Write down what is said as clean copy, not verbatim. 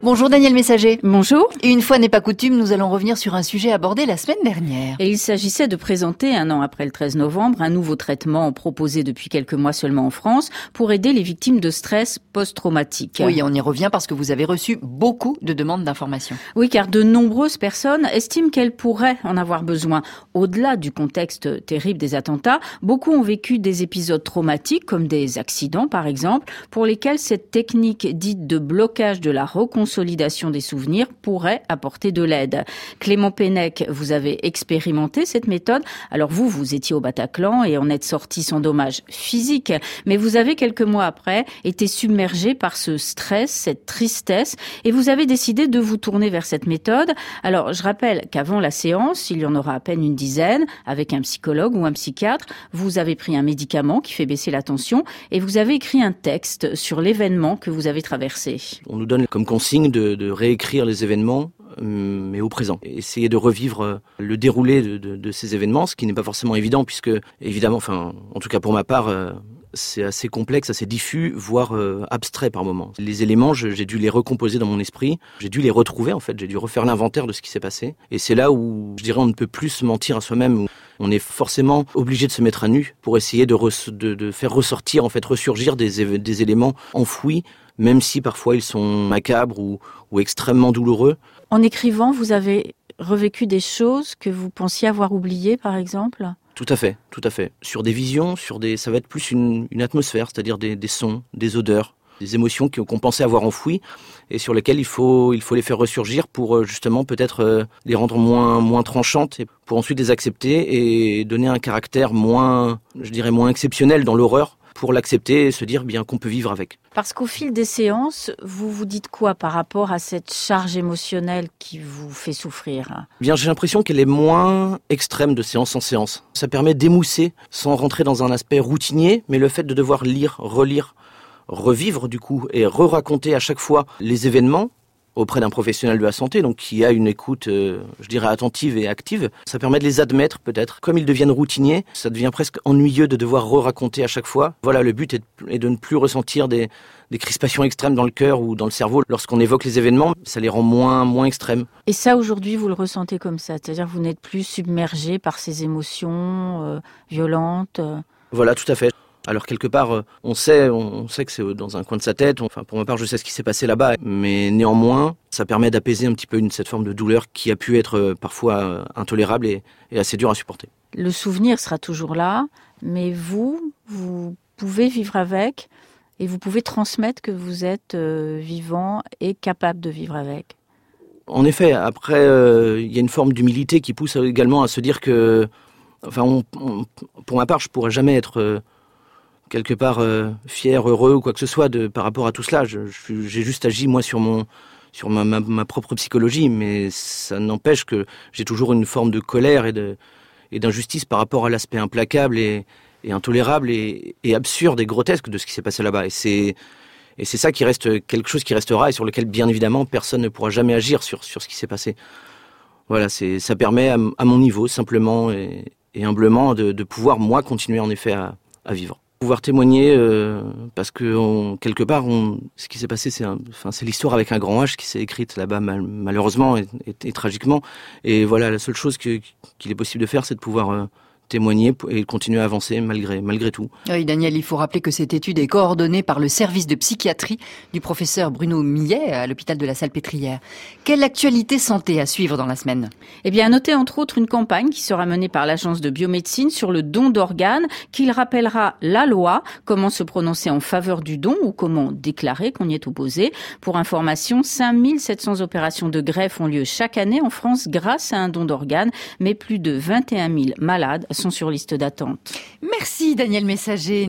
Bonjour Daniel Messager. Bonjour. Une fois n'est pas coutume, nous allons revenir sur un sujet abordé la semaine dernière. Et il s'agissait de présenter, un an après le 13 novembre, un nouveau traitement proposé depuis quelques mois seulement en France pour aider les victimes de stress post-traumatique. Oui, on y revient parce que vous avez reçu beaucoup de demandes d'informations. Oui, car de nombreuses personnes estiment qu'elles pourraient en avoir besoin. Au-delà du contexte terrible des attentats, beaucoup ont vécu des épisodes traumatiques, comme des accidents par exemple, pour lesquels cette technique dite de blocage de la reconsolidation des souvenirs pourrait apporter de l'aide. Clément Pennec, vous avez expérimenté cette méthode. Alors vous étiez au Bataclan et en êtes sorti sans dommage physique, mais vous avez quelques mois après été submergé par ce stress, cette tristesse, et vous avez décidé de vous tourner vers cette méthode. Alors je rappelle qu'avant la séance, il y en aura à peine une dizaine, avec un psychologue ou un psychiatre, vous avez pris un médicament qui fait baisser la tension et vous avez écrit un texte sur l'événement que vous avez traversé. On nous donne comme consigne de réécrire les événements, mais au présent. Essayer de revivre le déroulé de ces événements, ce qui n'est pas forcément évident, puisque, évidemment, en tout cas pour ma part, c'est assez complexe, assez diffus, voire abstrait par moments. Les éléments, j'ai dû les recomposer dans mon esprit, j'ai dû les retrouver en fait, j'ai dû refaire l'inventaire de ce qui s'est passé. Et c'est là où, je dirais, on ne peut plus se mentir à soi-même, où on est forcément obligé de se mettre à nu pour essayer de faire ressortir, en fait, ressurgir des éléments enfouis, même si parfois ils sont macabres ou extrêmement douloureux. En écrivant, vous avez revécu des choses que vous pensiez avoir oubliées, par exemple ? Tout à fait. Sur des visions, ça va être plus une atmosphère, c'est-à-dire des sons, des odeurs, des émotions qu'on pensait avoir enfouies et sur lesquelles il faut les faire ressurgir pour justement peut-être les rendre moins tranchantes et pour ensuite les accepter et donner un caractère moins exceptionnel dans l'horreur pour l'accepter et se dire bien qu'on peut vivre avec. Parce qu'au fil des séances, vous vous dites quoi par rapport à cette charge émotionnelle qui vous fait souffrir ? Bien, j'ai l'impression qu'elle est moins extrême de séance en séance. Ça permet d'émousser sans rentrer dans un aspect routinier, mais le fait de devoir lire, relire, revivre du coup et re-raconter à chaque fois les événements auprès d'un professionnel de la santé, donc qui a une écoute, attentive et active. Ça permet de les admettre peut-être. Comme ils deviennent routiniers, ça devient presque ennuyeux de devoir re-raconter à chaque fois. Voilà, le but est de ne plus ressentir des crispations extrêmes dans le cœur ou dans le cerveau. Lorsqu'on évoque les événements, ça les rend moins extrêmes. Et ça, aujourd'hui, vous le ressentez comme ça ? C'est-à-dire que vous n'êtes plus submergé par ces émotions violentes Voilà, tout à fait. Alors quelque part, on sait que c'est dans un coin de sa tête. Pour ma part, je sais ce qui s'est passé là-bas. Mais néanmoins, ça permet d'apaiser un petit peu cette forme de douleur qui a pu être parfois intolérable et assez dure à supporter. Le souvenir sera toujours là, mais vous pouvez vivre avec et vous pouvez transmettre que vous êtes vivant et capable de vivre avec. En effet, après, il y a une forme d'humilité qui pousse également à se dire que, pour ma part, je pourrais jamais être quelque part fier, heureux ou quoi que ce soit par rapport à tout cela. J'ai juste agi moi sur ma propre psychologie, mais ça n'empêche que j'ai toujours une forme de colère et d'injustice par rapport à l'aspect implacable et intolérable et absurde et grotesque de ce qui s'est passé là-bas. Et c'est ça qui reste quelque chose qui restera et sur lequel bien évidemment personne ne pourra jamais agir sur ce qui s'est passé. Voilà, ça permet à mon niveau simplement et humblement de pouvoir moi continuer en effet à vivre. Pouvoir témoigner parce que quelque part ce qui s'est passé c'est l'histoire avec un grand H qui s'est écrite là-bas malheureusement et tragiquement et voilà la seule chose qu'il est possible de faire c'est de pouvoir témoigner et continuer à avancer malgré tout. Oui, Daniel, il faut rappeler que cette étude est coordonnée par le service de psychiatrie du professeur Bruno Millet à l'hôpital de la Salpêtrière. Quelle actualité santé à suivre dans la semaine ? Eh bien, notez entre autres une campagne qui sera menée par l'agence de biomédecine sur le don d'organes, qui rappellera la loi, comment se prononcer en faveur du don ou comment déclarer qu'on y est opposé. Pour information, 5700 opérations de greffe ont lieu chaque année en France grâce à un don d'organes, mais plus de 21 000 malades sont sur liste d'attente. Merci Daniel Messager.